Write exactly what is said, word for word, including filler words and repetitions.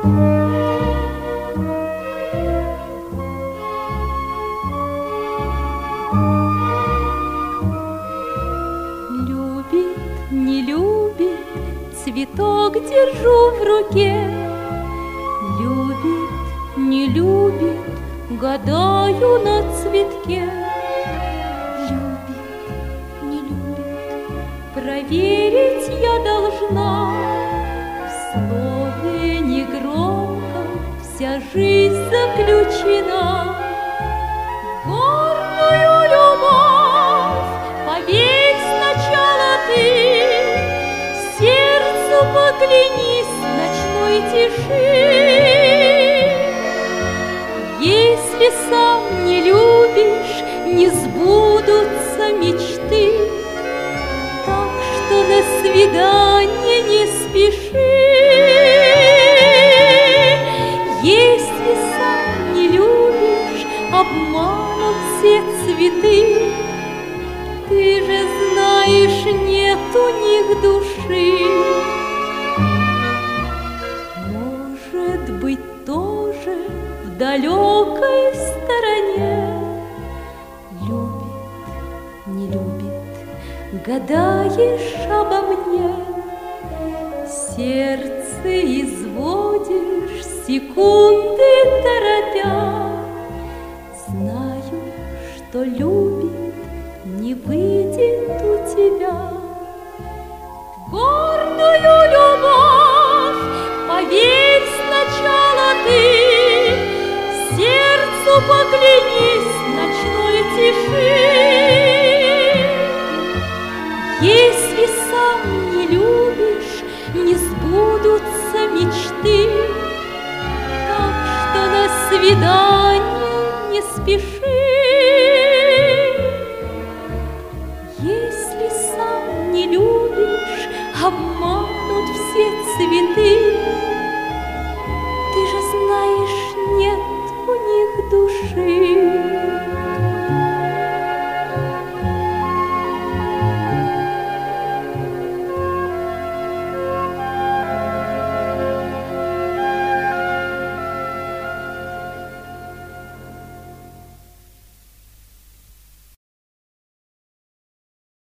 Любит, не любит, цветок держу в руке. Любит, не любит, гадаю на цветке. Любит, не любит, проверить я должна. В слове негромком вся жизнь заключена. Гордую любовь поверь сначала ты, сердцу поклянись ночной тиши. Если сам не любишь, не сбудутся мечты. Так что на свидание не спеши. Если сам не любишь, обманут все цветы. Ты же знаешь, нет у них души. Может быть, тоже в далекой стороне любит, не любит, гадаешь обо мне. Сердце изводишь, секунды торопя. Знаю, что любит, не выйдет у тебя. Гордую любовь поверь сначала ты, сердцу поклянись ночной тиши. Если сам не любишь, не сбудутся мечты. Так что на свидание не спеши. Если сам не любишь, обманут все цветы.